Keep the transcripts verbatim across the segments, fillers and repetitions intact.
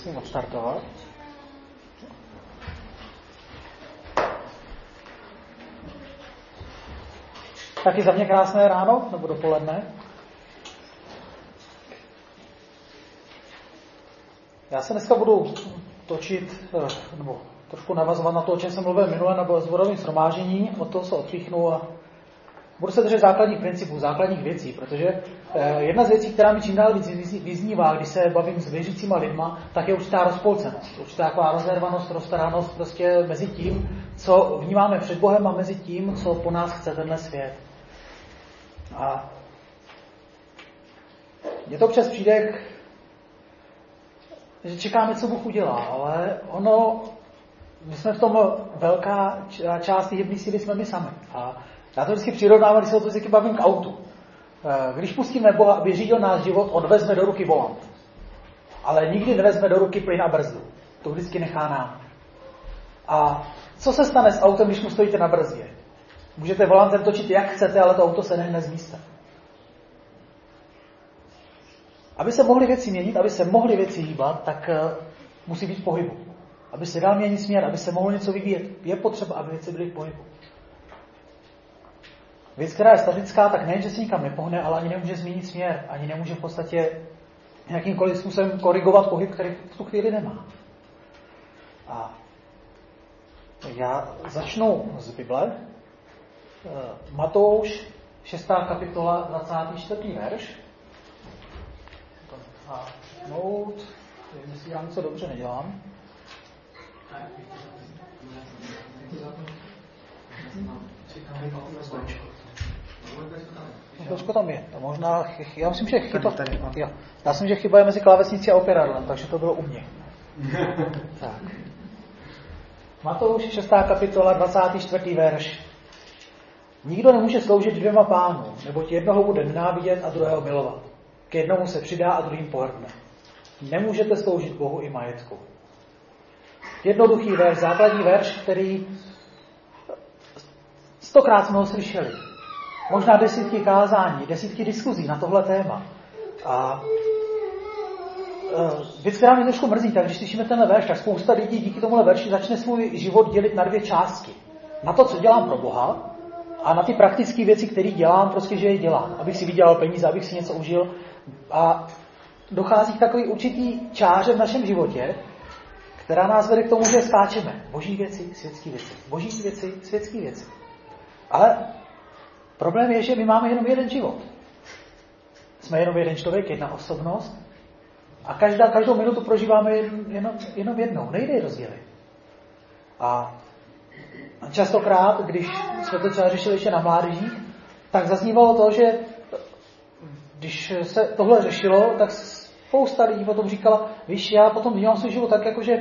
Musím odstartovat. Taky za mě krásné ráno, nebo dopoledne. Já se dneska budu točit, nebo trošku navazovat na to, o čem jsem mluvil minule na sborovém shromáždění, od toho se odpíchnu a budu se držet základních principů, základních věcí, protože jedna z věcí, která mi čím dál víc vyznívá, když se bavím s věřícíma lidma, tak je určitá rozpolcenost, určitá taková rozervanost, roztaranost prostě mezi tím, co vnímáme před Bohem a mezi tím, co po nás chce tenhle svět. A mně to občas přijde, že čekáme, co Bůh udělá, ale ono, my jsme v tom velká část hybné síly jsme my sami. A já to vždycky přirovnávám, když se o to vždycky bavím k autu. Když pustíme Boha, aby řídil náš život, on vezme do ruky volant. Ale nikdy nevezme do ruky plyn a brzdu. To vždycky nechá nám. A co se stane s autem, když mu stojíte na brzdě? Můžete volantem točit jak chcete, ale to auto se nehne z místa. Aby se mohly věci měnit, aby se mohly věci hýbat, tak musí být v pohybu. Aby se dal měnit směr, aby se mohlo něco vyvíjet, je potřeba, aby věci byly v pohybu. Věc, která je statická, tak nejen, že se nikam nepohne, ale ani nemůže změnit směr, ani nemůže v podstatě nějakýmkoliv způsobem korigovat pohyb, který v tu chvíli nemá. A já začnu z Bible. Matouš, šestá kapitola, dvacátý čtvrtý verš. A nout, nevím, jestli já něco dobře nedělám. Trošku tam je. To možná, já myslím, že chyba, jo. Já myslím, že chyba je mezi klávesnicí a operadlem, takže to bylo u mě. Tak. Matouš, šestá kapitola, dvacátý čtvrtý verš. Nikdo nemůže sloužit dvěma pánům, neboť jednoho bude nenávidět a druhého milovat. K jednomu se přidá a druhým pohrdne. Nemůžete sloužit Bohu i majetku. Jednoduchý verš, základní verš, který stokrát jsme ho slyšeli. Možná desítky kázání, desítky diskuzí na tohle téma. A věc, která mě trošku mrzí, tak když slyšíme tenhle verš, tak spousta lidí díky tomuhle verši začne svůj život dělit na dvě části. Na to, co dělám pro Boha, a na ty praktické věci, které dělám, prostě, že je dělám. Abych si vydělal peníze, abych si něco užil. A dochází k takový určitý čáře v našem životě, která nás vede k tomu, že skáčeme. Boží věci, světské věci. Boží věci, světské věci. Ale problém je, že my máme jenom jeden život. Jsme jenom jeden člověk, jedna osobnost. A každá, každou minutu prožíváme jen, jenom, jenom jednou. Nejde je rozdělit. A častokrát, když jsme to třeba řešili ještě na mládežích, tak zaznívalo to, že když se tohle řešilo, tak spousta lidí potom říkala, víš, já potom vnímám svůj život tak, jakože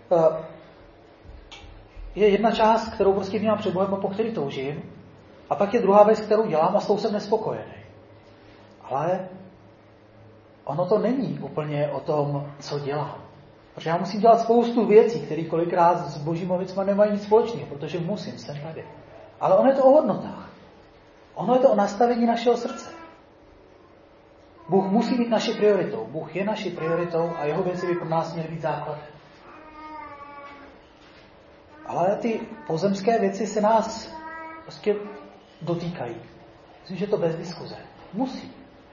je jedna část, kterou prostě vnímám před Bohem a po který toužím, a pak je druhá věc, kterou dělám a s tou jsem nespokojený. Ale ono to není úplně o tom, co dělám. Protože já musím dělat spoustu věcí, které kolikrát s božíma věcma nemají nic společného, protože musím, jsem tady. Ale ono je to o hodnotách. Ono je to o nastavení našeho srdce. Bůh musí být naší prioritou. Bůh je naší prioritou a jeho věci by pro nás měly být základem. Ale ty pozemské věci se nás prostě dotýkají. Myslím, že to bez diskuze. Musí.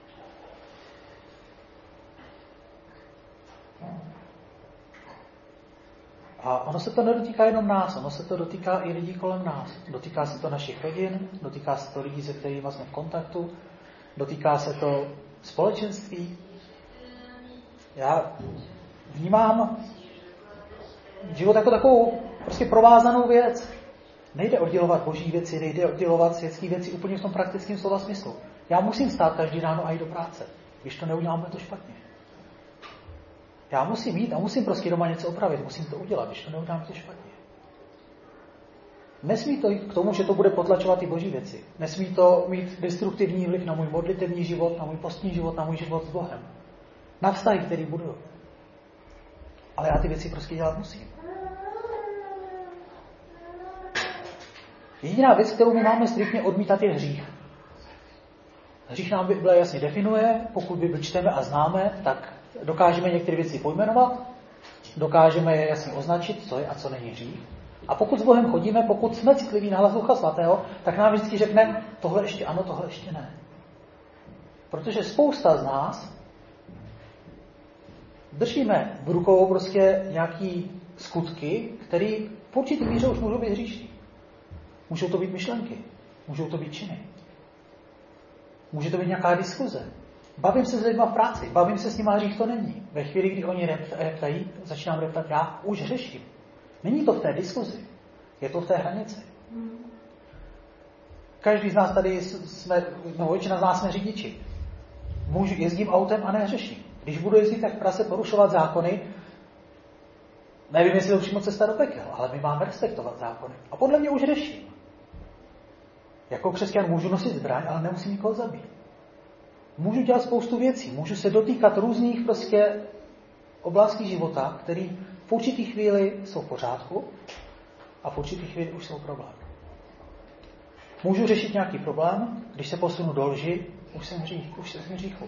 A ono se to nedotýká jenom nás, ono se to dotýká i lidí kolem nás. Dotýká se to našich rodin, dotýká se to lidí, se kterými jsme v kontaktu, dotýká se to společenství. Já vnímám život jako takovou prostě provázanou věc. Nejde oddělovat boží věci, nejde oddělovat světské věci úplně v tom praktickém slova smyslu. Já musím stát každý ráno a jít do práce. Když to neudělám, bude to špatně. Já musím jít a musím prostě doma něco opravit, musím to udělat, když to neudělám, je to špatně. Nesmí to jít k tomu, že to bude potlačovat ty boží věci. Nesmí to mít destruktivní vliv na můj modlitevní život, na můj postní život, na můj život s Bohem. Na vztahy, který budu. Ale já ty věci prostě dělat musím. Jediná věc, kterou my máme striktně odmítat, je hřích. Hřích nám Bible jasně definuje, pokud Bibli čteme a známe, tak dokážeme některé věci pojmenovat, dokážeme je jasně označit, co je a co není hřích. A pokud s Bohem chodíme, pokud jsme citliví na hlas Ducha Svatého, tak nám vždycky řekne, tohle ještě ano, tohle ještě ne. Protože spousta z nás držíme v rukou prostě nějaký skutky, které v určitý míře už můžou být hříšní. Můžou to být myšlenky, můžou to být činy. Může to být nějaká diskuze. Bavím se s lidma v práci, bavím se s nimi, a hřích to není. Ve chvíli, kdy oni reptají, začínám reptat, já už řeším. Není to v té diskuzi, je to v té hranici. Každý z nás tady jsme, no většina z nás jsme řidiči. Můžu jezdím autem a neřeším. Když budu jezdit tak v Praze porušovat zákony, nevím, jestli to přímo cesta do pekel, ale my máme respektovat zákony. A podle mě už řeším. Jako křesťan můžu nosit zbraň, ale nemusím nikoho zabít. Můžu dělat spoustu věcí, můžu se dotýkat různých prostě oblastí života, které v určitý chvíli jsou v pořádku a v určitý chvíli už jsou problém. Můžu řešit nějaký problém, když se posunu do lži, už jsem hřích, už jsem hříchu.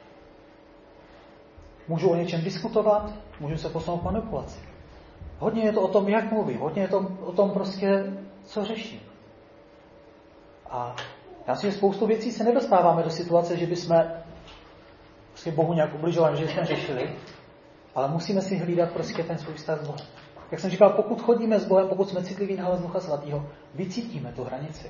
Můžu o něčem diskutovat, můžu se posunout k manipulaci. Hodně je to o tom, jak mluvím, hodně je to o tom prostě, co řeším. A já si, že spoustu věcí se nedostáváme do situace, že bychom prostě Bohu nějak ubližovali, že jsme řešili, ale musíme si hlídat prostě ten svůj vztah s Bohem. Jak jsem říkal, pokud chodíme s Bohem, pokud jsme citliví na hlas Ducha Svatého, vycítíme tu hranici.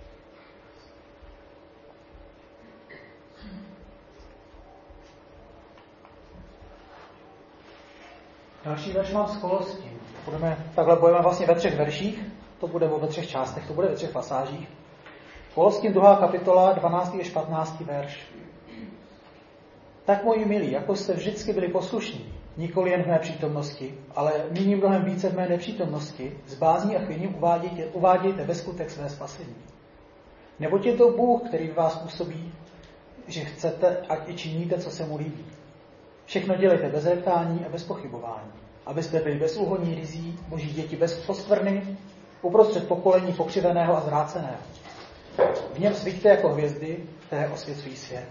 Další verš mám s Kolosským. Budeme, takhle budeme vlastně ve třech verších, to bude ve třech částech, to bude ve třech pasážích. Koloským druhá kapitola, dvanáctý až patnáctý verš. Tak moji milí, jako jste vždycky byli poslušní, nikoli jen v mé přítomnosti, ale nyní mnohem více v mé nepřítomnosti, s bázní a chvěním uvádějte, uvádějte ve skutek své spasení. Neboť je to Bůh, který v vás působí, že chcete, ať i činíte, co se mu líbí. Všechno dělejte bez reptání a bez pochybování, abyste byli bezúhonní rizí, boží děti bez poskvrny, uprostřed pokolení pokřiveného a zvráceného. V něm svíťte jako hvězdy, které osvěcují svět.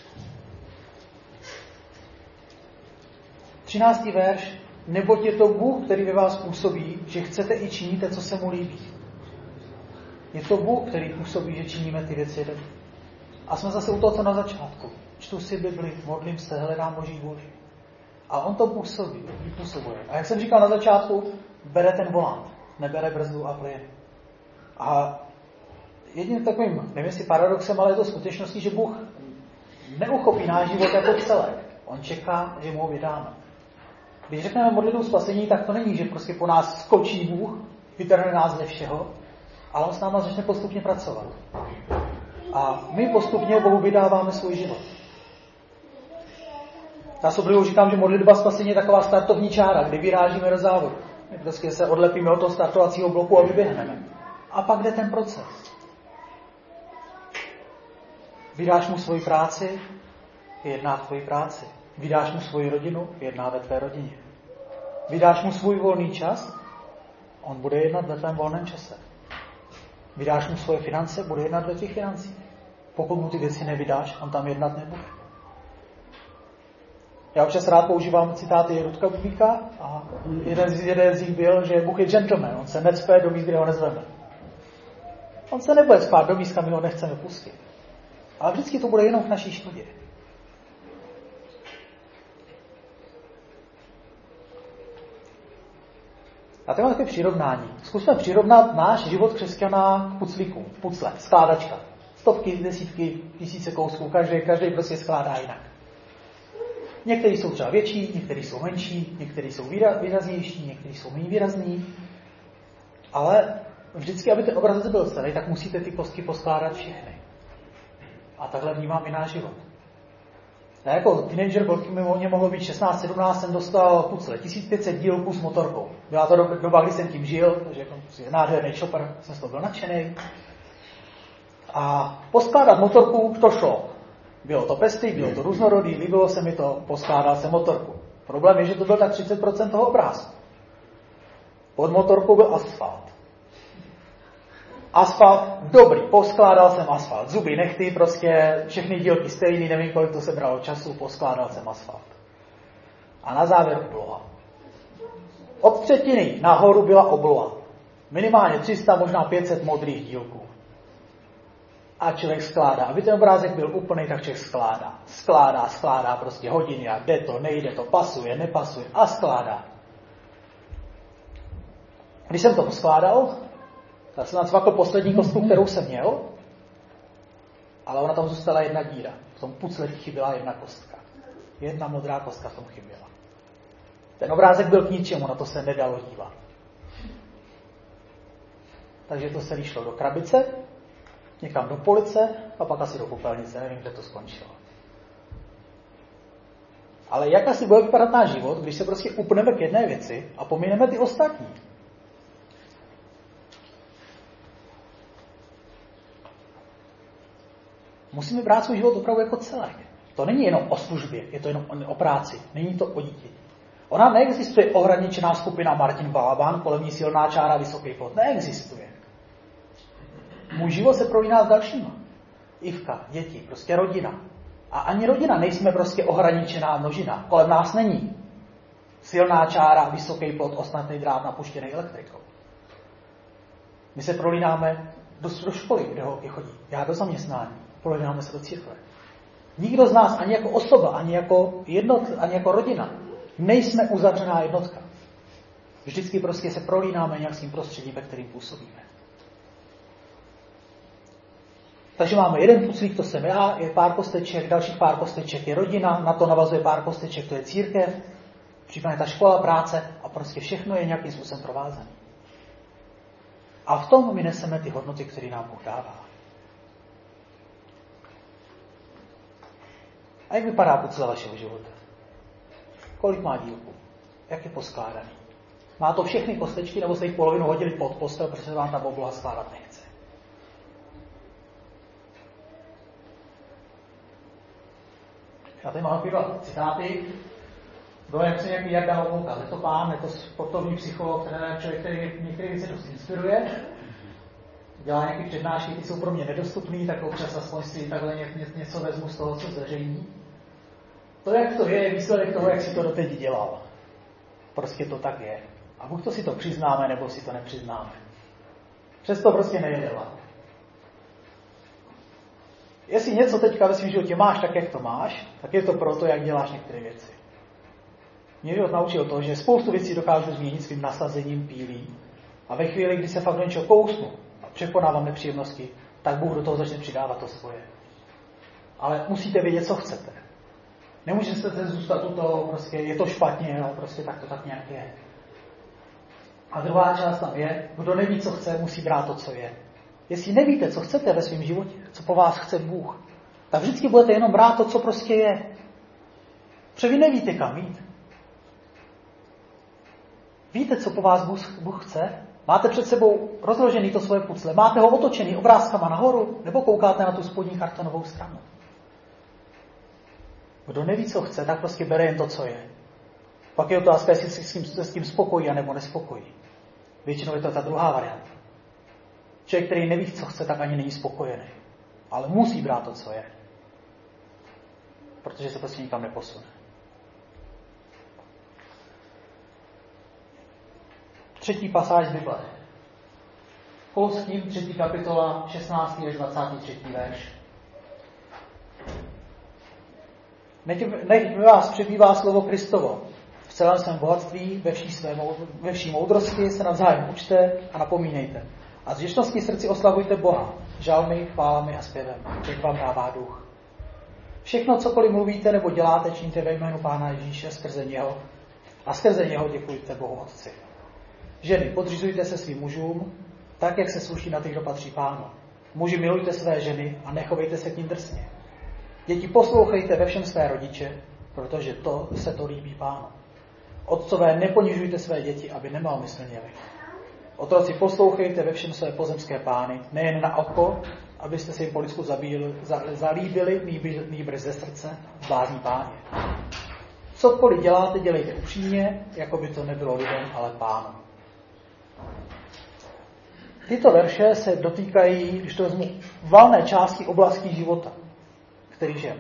třináctý verš. Neboť je to Bůh, který ve vás působí, že chcete i činíte, co se mu líbí. Je to Bůh, který působí, že činíme ty věci. A jsme zase u toho, co na začátku. Čtu si Bibli, modlím se, hledám Boží vůli. A on to působí, působuje. A jak jsem říkal na začátku, bere ten volant, nebere brzdu a plyn. A jedním takovým, nevím jestli paradoxem, ale je to skutečností, že Bůh neuchopí náš život jako celek. On čeká, že mu ho vydáme. Když řekneme modlitbu spasení, tak to není, že prostě po nás skočí Bůh, vytrhne nás ze všeho, ale on s náma začne postupně pracovat. A my postupně Bohu vydáváme svůj život. Já soblivu říkám, že modlitba spasení je taková startovní čára, kdy vyrážíme do závodu. My prostě se odlepíme od toho startovacího bloku a vyběhneme. A pak jde ten proces. Vydáš mu svoji práci, jedná v tvoji práci. Vydáš mu svoji rodinu, jedná ve tvé rodině. Vydáš mu svůj volný čas, on bude jednat ve tvém volném čase. Vydáš mu svoje finance, bude jednat ve těch financích. Pokud mu ty věci nevydáš, on tam jednat nebude. Já občas rád používám citáty Rudka Bubíka a jeden z, jeden z nich byl, že Bůh je gentleman, on se necpe do míst, kde ho nezveme. On se nebude spát do míst, kam my ho nechceme pustit. Ale vždycky to bude jenom v naší škodě. A to je takové přirovnání. Zkusme přirovnat náš život křesťana k puclíku, pucle, skládačka. Stovky, desítky, tisíce kousků, každý, každý prostě skládá jinak. Někteří jsou třeba větší, někteří jsou menší, někteří jsou výraznější, někteří jsou méně výrazní. Ale vždycky, aby ten obraz byl celý, tak musíte ty kostky poskládat všechny. A takhle vnímám i náš život. Já jako teenager, mě mohlo být šestnáct sedmnáct, jsem dostal pucle, tisíc pět set dílků s motorkou. Byla to doba, kdy jsem tím žil, takže jako nádherný chopper, jsem z toho byl nadšený. A poskládat motorku, to šlo. Bylo to pestrý, bylo to různorodý, líbilo se mi to, poskládal jsem motorku. Problém je, že to byl tak třicet procent toho obrázku. Pod motorkou byl asfalt. Asfalt, dobrý, poskládal jsem asfalt. Zuby, nechty, prostě všechny dílky stejný, nevím, kolik to se bralo času, poskládal jsem asfalt. A na závěr obloha. Od třetiny nahoru byla obloha. Minimálně tři sta, možná pět set modrých dílků. A člověk skládá. Aby ten obrázek byl úplný, tak člověk skládá. Skládá, skládá prostě hodiny a jde to, nejde to, pasuje, nepasuje a skládá. Když jsem to poskládal, tak jsem nacvakl poslední kostku, kterou jsem měl, ale ona tam zůstala jedna díra. V tom pucle chyběla jedna kostka. Jedna modrá kostka v tom chyběla. Ten obrázek byl k ničemu, na to se nedalo dívat. Takže to se šlo do krabice, někam do police a pak asi do popelnice, nevím, kde to skončilo. Ale jak asi bude vypadat náš život, když se prostě upneme k jedné věci a pomineme ty ostatní? Musíme brát svůj život opravdu jako celek. To není jenom o službě, je to jenom o práci, není to o dítě. Ona neexistuje ohraničená skupina Martin Balaban, kolem ní silná čára, vysoký plot. Neexistuje. Můj život se prolíná s dalšíma. Ivka, děti, prostě rodina. A ani rodina nejsme prostě ohraničená množina. Kolem nás není silná čára, vysoký plot, ostnatý drát napuštěný elektrikou. My se prolínáme do, do školy, kde holky chodí. Já do zaměstnání. Prolínáme se do církve. Nikdo z nás, ani jako osoba, ani jako jednot, ani jako rodina, nejsme uzavřená jednotka. Vždycky prostě se prolínáme nějakým prostředím, ve kterým působíme. Takže máme jeden puclík, to jsem já, je pár kosteček, dalších pár kosteček je rodina, na to navazuje pár kosteček, to je církev, případně ta škola, práce a prostě všechno je nějakým způsobem provázané. A v tom my neseme ty hodnoty, které nám Bůh dává. A jak vypadá pucle vašeho života? Kolik má dílků? Jak je poskládaný? Má to všechny kostečky, nebo jste jich polovinu hodili pod postel, protože se vám ta obloha skládat nechce? Já tady mám dva citáty. Bylo jak se nějaký Jarda Homoulka, je to pán, je to sportovní psycholog, trenér, člověk, který některé věci dost inspiruje. Dělá nějaké přednášky, ty jsou pro mě nedostupné, tak občas aspoň si takhle něco vezmu z toho, co zveřejní. To, jak to je, je výsledek toho, jak si to doteď dělal. Prostě to tak je. A buď to si to přiznáme, nebo si to nepřiznáme. Přesto prostě nejede vlak. Jestli něco teďka ve svém životě máš tak, jak to máš, tak je to proto, jak děláš některé věci. Mě život naučil to, že spoustu věcí dokážu změnit svým nasazením pílí a ve chvíli, kdy se fakt do něčeho kousnu a překonávám nepříjemnosti, tak Bůh do toho začne přidávat to svoje. Ale musíte vědět, co chcete. Nemůžete se zůstat u toho, prostě je to špatně, ale prostě tak to tak nějak je. A druhá část tam je, kdo neví, co chce, musí brát to, co je. Jestli nevíte, co chcete ve svém životě, co po vás chce Bůh, tak vždycky budete jenom brát to, co prostě je. Protože vy nevíte, kam jít. Víte, co po vás Bůh, Bůh chce? Máte před sebou rozložený to svoje pucle, máte ho otočený obrázkama nahoru, nebo koukáte na tu spodní kartonovou stranu. Kdo neví, co chce, tak prostě bere jen to, co je. Pak je otázka, jestli se s tím, se s tím spokojí, anebo nespokojí. Většinou je to ta druhá varianta. Člověk, který neví, co chce, tak ani není spokojený. Ale musí brát to, co je. Protože se prostě nikam neposune. Třetí pasáž z Bible. Polským, třetí kapitola, šestnáctý až dvacátý třetí verš. Nech vás přebývá slovo Kristovo. V celém svém bohatství, ve vší, své, ve vší moudrosti se navzájem učte a napomínejte. A z vděčností srdci oslavujte Boha, žalmy, chválami a zpěvem, jak vám dává duch. Všechno, cokoliv mluvíte nebo děláte, činíte ve jménu Pána Ježíše skrze něho a skrze něho děkujte Bohu Otci. Ženy, podřizujte se svým mužům, tak, jak se sluší na těch, kdo patří Pánu. Muži, milujte své ženy a nechovejte se k ním drsně. Děti, poslouchejte ve všem své rodiče, protože to se to líbí Pánu. Otcové, neponižujte své děti, aby nemalomyslně měli. Otroci, poslouchejte ve všem své pozemské pány, nejen na oko, abyste si jim po lidsku zabíli, za, zalíbili, nýbrž ze srdce, blázní Páně. Cokoliv děláte, dělejte upřímně, jako by to nebylo lidem, ale Pánu. Tyto verše se dotýkají, když to vezmu, valné části oblastí života, který žijeme.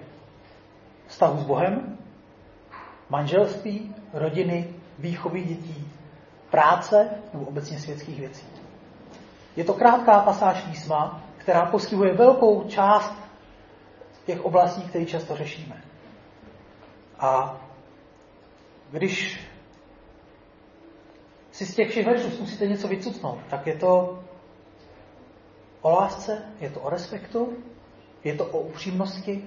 Vztahu s Bohem, manželství, rodiny, výchovy dětí, práce nebo obecně světských věcí. Je to krátká pasáž písma, která postihuje velkou část těch oblastí, které často řešíme. A když si z těch všech veršů zkusíte něco vycucnout, tak je to o lásce, je to o respektu, je to o upřímnosti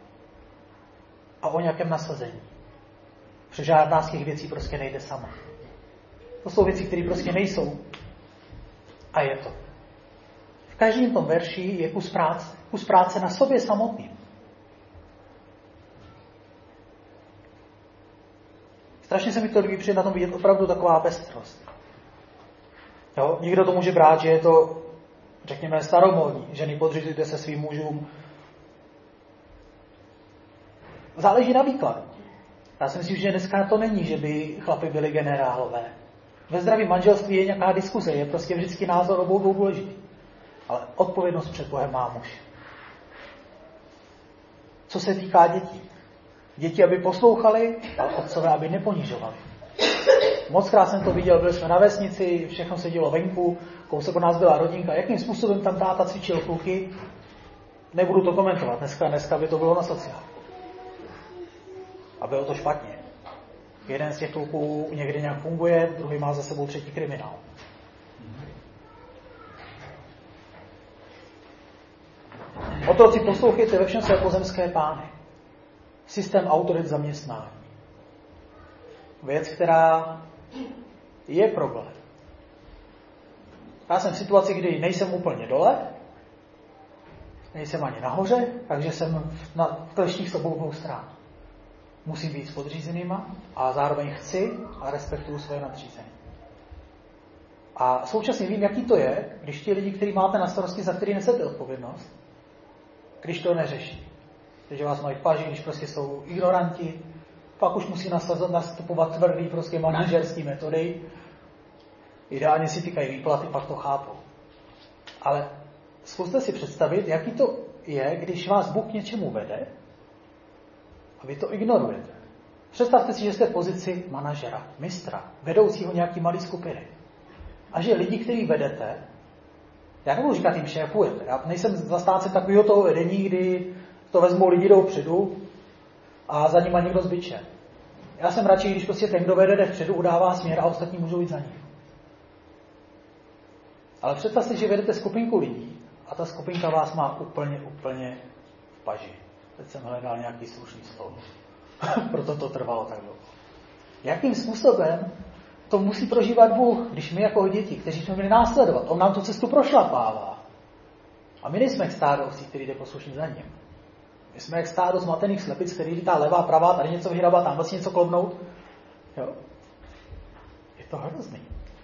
a o nějakém nasazení. Protože žádná z těch věcí prostě nejde sama. To jsou věci, které prostě nejsou. A je to. V každém tom verši je kus práce. Kus práce na sobě samotným. Strašně se mi to líbí, protože na tom vidět opravdu taková pestrost. Jo? Někdo to může brát, že je to, řekněme, staromódní. Ženy, podřizujte se svým mužům. Záleží na výkladu. Já si myslím, že dneska to není, že by chlapi byli generálové. Ve zdravém manželství je nějaká diskuze, je prostě vždycky názor obou dvou důležitý. Ale odpovědnost před Bohem má muž. Co se týká dětí. Děti, aby poslouchali, ale otcové, aby neponižovali. Mockrát jsem to viděl, byli jsme na vesnici, všechno se dělo venku, kousek od nás byla rodinka. Jakým způsobem tam táta cvičil kluky, nebudu to komentovat. Dneska, dneska by to bylo na sociálku. A bylo to špatně. Jeden z těch kluků někdy nějak funguje, druhý má za sebou třetí kriminál. Otroci, poslouchejte ve všem své pozemské pány. Systém autorit zaměstnání. Věc, která je problém. Já jsem v situaci, kdy nejsem úplně dole, nejsem ani nahoře, takže jsem na klešních s obou dvou stran. Musím být s podřízenýma a zároveň chci a respektuju své nadřízené. A současně vím, jaký to je, když ti lidi, který máte na starosti, za který nesete odpovědnost, když to neřeší. Když vás mají v paži, když prostě jsou ignoranti, pak už musí nastupovat tvrdý prostě manažerský metody. Ideálně si týkají výplaty, pak to chápou. Ale zkuste si představit, jaký to je, když vás Bůh k něčemu vede a vy to ignorujete. Představte si, že jste v pozici manažera, mistra, vedoucího nějaký malý skupiny. A že lidi, který vedete, já nebudu říkat jim šéfujete, já nejsem zastánce takového toho vedení, kdy to vezmou lidi dopředu a za nima někdo s bičem. Já jsem radši, když prostě ten, kdo vede, jde vpředu, udává směr a ostatní můžou jít za ním. Ale představte si, že vedete skupinku lidí a ta skupinka vás má úplně, úplně v paži. Teď jsem hledal nějaký slušný slovo. Proto to trvalo tak dlouho. Jakým způsobem to musí prožívat Bůh, když my jako děti, kteří jsme měli následovat, on nám tu cestu prošlapává. A my nejsme jak stádo ovcí, který jde poslušně za ním. My jsme jak stádo zmatených slepic, který lítá levá, pravá, tady něco vyhrabá, tam vlastně něco klobnout. Jo. Je to hrozný.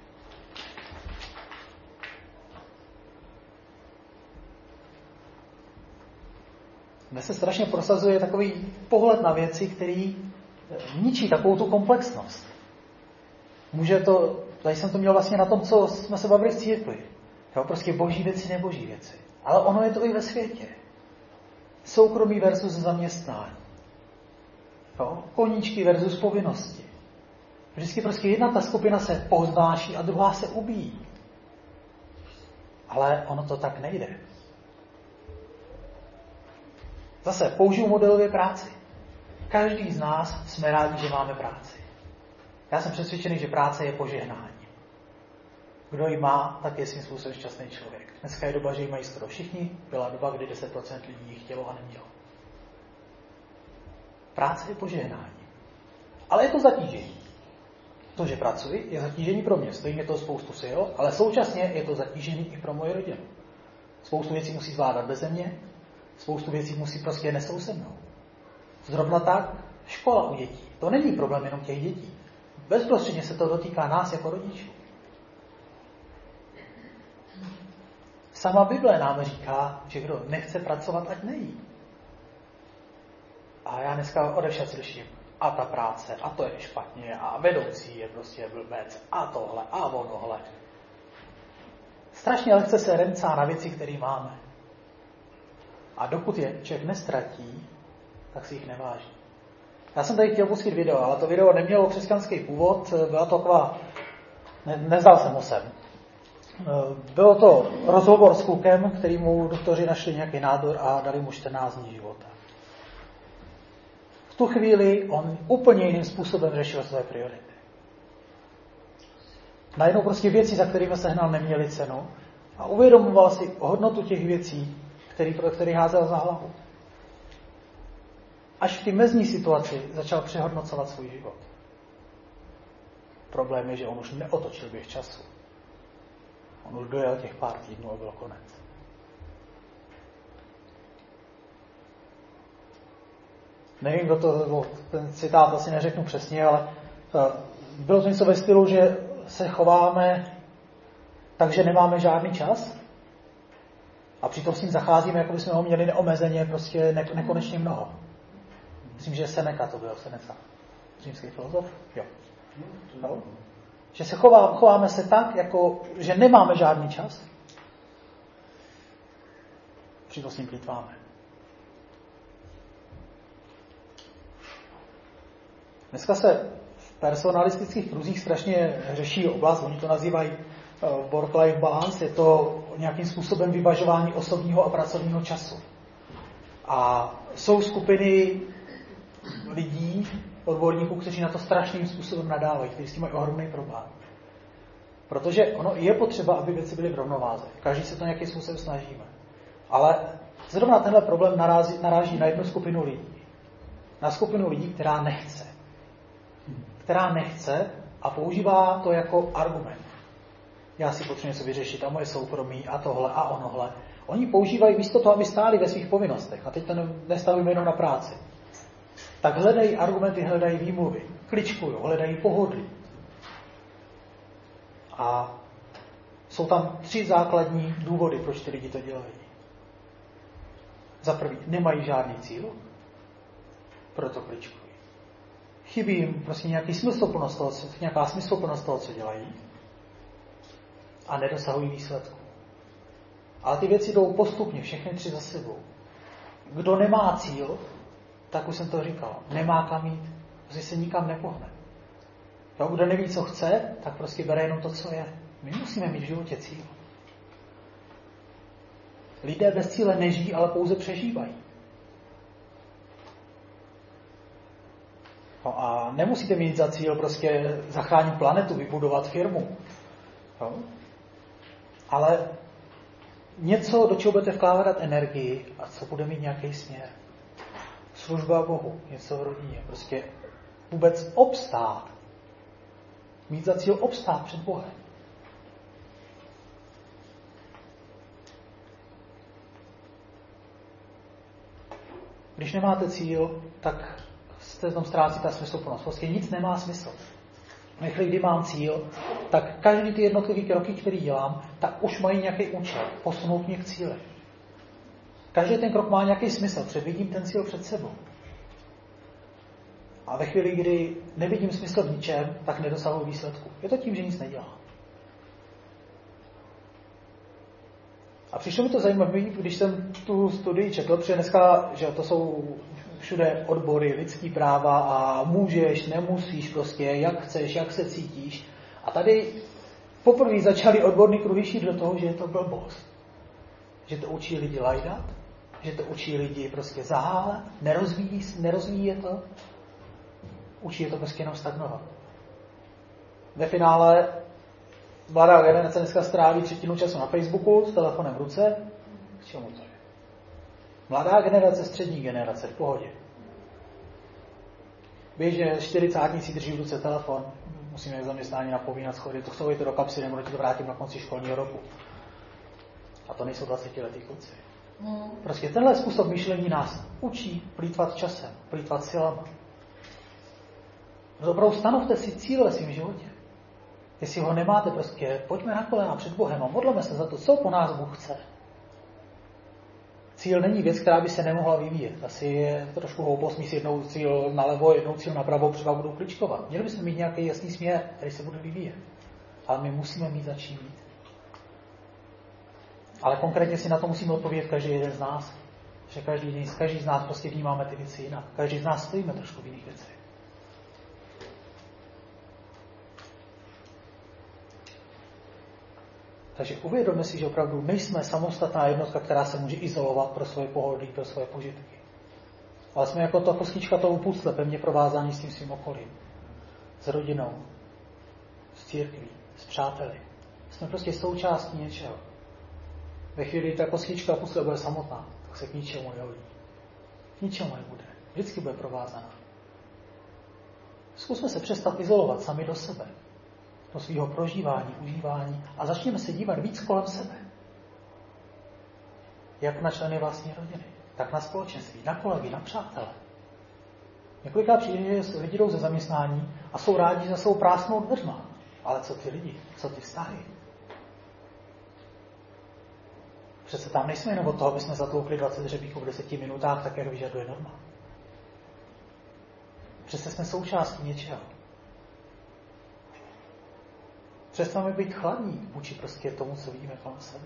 Dnes se strašně prosazuje takový pohled na věci, který ničí takovou tu komplexnost. Může to, tady jsem to měl vlastně na tom, co jsme se bavili v církvi. Jo, prostě boží věci, neboží věci. Ale ono je to i ve světě. Soukromí versus zaměstnání. Jo, koníčky versus povinnosti. Vždycky prostě jedna ta skupina se poznáší a druhá se ubíjí. Ale ono to tak nejde. Zase použiju modelově práci. Každý z nás jsme rádi, že máme práci. Já jsem přesvědčený, že práce je požehnání. Kdo ji má, tak je svým způsobem šťastný člověk. Dneska je doba, že ji mají skoro všichni. Byla doba, kdy deset procent lidí ji chtělo a nemělo. Práce je požehnání. Ale je to zatížení. To, že pracuji, je zatížení pro mě. Stojí mě to spoustu sil, ale současně je to zatížení i pro moji rodinu. Spoustu věcí musí zvládat beze mě, spoustu věcí musí prostě nesou se mnou. Zrovna tak škola u dětí. To není problém jenom těch dětí. Bezprostředně se to dotýká nás jako rodičů. Sama Bible nám říká, že kdo nechce pracovat, ať nejí. A já dneska odevšad slyším, a ta práce, a to je špatně, a vedoucí je prostě blbec, a tohle, a onohle. Strašně lehce se remcá na věci, které máme. A dokud je člověk nestratí, tak si jich neváží. Já jsem tady chtěl pustit video, ale to video nemělo křesťanský původ, byla to taková Ne, nezdal jsem ho sem. Bylo to rozhovor s klukem, který mu doktoři našli nějaký nádor a dali mu čtrnáct dní života. V tu chvíli on úplně jiným způsobem řešil své priority. Najednou prostě věci, za kterými se hnal, neměly cenu a uvědomoval si hodnotu těch věcí, který, pro který házel za hlavu. Až v té mezní situaci začal přehodnocovat svůj život. Problém je, že on už neotočil běh času. On už dojel těch pár týdnů a byl konec. Nevím, kdo to, ten citát asi neřeknu přesně, ale bylo to něco ve stylu, že se chováme tak, že nemáme žádný čas a přitom s ním zacházíme, jako bychom ho měli neomezeně, prostě ne, nekonečně mnoho. Myslím, že Seneca to byl, Seneca. Římský filozof? Jo. No. Že se chová, chováme se tak, jako, že nemáme žádný čas. Přitom s ním plýtváme. Dneska se v personalistických kruzích strašně řeší oblast, oni to nazývají work-life balance, je to nějakým způsobem vyvažování osobního a pracovního času. A jsou skupiny lidí, odborníků, kteří na to strašným způsobem nadávají, kteří s tím mají ohromný problém. Protože ono je potřeba, aby věci byly v rovnováze. Každý se to nějakým způsobem snažíme. Ale zrovna tenhle problém narazí, naráží na jednu skupinu lidí. Na skupinu lidí, která nechce. Která nechce a používá to jako argument. Já si potřebuji něco vyřešit a moje soukromí a tohle a onohle. Oni používají místo toho, aby stáli ve svých povinnostech. A teď to nestavíme jenom na práci. Tak hledají argumenty, hledají výmluvy. Kličkují, hledají pohodlí. A jsou tam tři základní důvody, proč ty lidi to dělají. Za prvý, nemají žádný cíl, proto kličkují. Chybí jim prostě nějaký smysluplnost toho, nějaká smysluplnost toho, co dělají a nedosahují výsledku. Ale ty věci jdou postupně, všechny tři za sebou. Kdo nemá cíl, tak už jsem to říkal, nemá kam jít, prostě se nikam nepohne. Jo, kdo neví, co chce, tak prostě bere jenom to, co je. My musíme mít v životě cíl. Lidé bez cíle nežijí, ale pouze přežívají. No a nemusíte mít za cíl prostě zachránit planetu, vybudovat firmu. Jo? Ale něco, do čeho budete vkládat energii a co bude mít nějaký směr. Služba Bohu, něco v rodině. Prostě vůbec obstát. Mít za cíl obstát před Bohem. Když nemáte cíl, tak se v tom ztrácí ta smysluplnost. Prostě nic nemá smysl. Ve chvíli, kdy mám cíl, tak každý ty jednotlivé kroky, které dělám, tak už mají nějaký účel. Posunout mě k cíli. Každý ten krok má nějaký smysl, protože vidím ten cíl před sebou. A ve chvíli, kdy nevidím smysl v ničem, tak nedosahuji výsledku. Je to tím, že nic nedělám. A přišlo mi to zajímavé, když jsem tu studii četl, protože dneska, že to jsou všude odbory, lidský práva a můžeš, nemusíš prostě, jak chceš, jak se cítíš. A tady poprvé začali odborní kruhy šít do toho, že je to blbost. Že to učí lidi lajdat, že to učí lidi prostě zahálet, nerozvíjí, nerozvíjí je to, učí je to prostě jenom stagnovat. Ve finále mladá generace dneska stráví třetinu času na Facebooku s telefonem v ruce. K čemu to je? Mladá generace, střední generace, v pohodě. Běžně čtyřicátníci drží v ruce telefon, musíme zaměstnání napomínat schody, to chcou to do kapsy, nebo to vrátím na konci školního roku. A to nejsou dvacetiletí kluci. Prostě tenhle způsob myšlení nás učí plýtvat časem, plýtvat silama. Opravdu stanovte si cíl ve svém životě. Jestli ho nemáte, prostě pojďme na kolena před Bohem a modleme se za to, co po nás Bůh chce. Cíl není věc, která by se nemohla vyvíjet. Asi je trošku hloupost mít jednou cíl nalevo, jednou cíl napravo, třeba budou kličkovat. Měli bychom mít nějaký jasný směr, který se bude vyvíjet. Ale my musíme mít začít mít. Ale konkrétně si na to musíme odpovědět každý jeden z nás. Že každý, každý z nás prostě vnímáme ty věci jinak. Každý z nás stojíme trošku v jiných věcech. Takže uvědomme si, že opravdu nejsme samostatná jednotka, která se může izolovat pro svoje pohodlí, pro svoje požitky. Ale jsme jako ta kostička toho pucle, pevně provázaný s tím svým okolím. S rodinou, s církví, s přáteli. Jsme prostě součástí něčeho. Ve chvíli, kdy ta kostička pucle bude samotná, tak se k ničemu nehodí. K ničemu nebude. Vždycky bude provázaná. Zkusme se přestat izolovat sami do sebe. Do svého prožívání, užívání a začněme se dívat víc kolem sebe. Jak na členy vlastní rodiny, tak na společenství, na kolegy, na přátele. Několikrát přijde, že lidi jdou ze zaměstnání a jsou rádi za svou prázdnou dveřma. Ale co ty lidi? Co ty vztahy? Přece tam nejsme jenom od toho, aby jsme zatloukli dvacet hřebíků v deseti minutách, tak jak vyžaduje norma. Přece jsme součástí něčeho. Přestaneme být chladní vůči prostě tomu, co vidíme kolem sebe.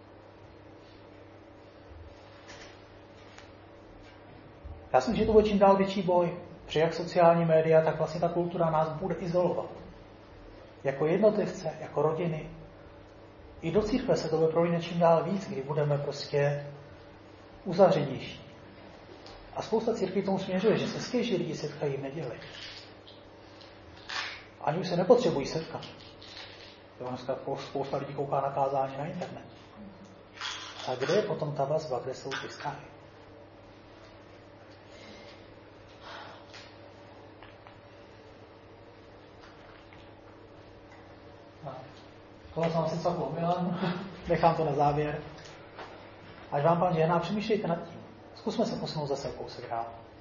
Já si myslím, že to bude čím dál větší boj, protože jak sociální média, tak vlastně ta kultura nás bude izolovat. Jako jednotlivce, jako rodiny. I do církve se to bude prolínat čím dál víc, kdy budeme prostě uzavřenější. A spousta církví tomu směřuje, že se skvělí lidi setkají v neděli. Ani už se nepotřebují setkat. Dneska spousta lidí kouká na kázání na internet. A kde je potom ta vazba, kde jsou ty vztahy? Tohle jsem si celku omylem, nechám to na závěr. Až vám Pán žehná, přemýšlejte nad tím. Zkusme se posunout zase kousek dál.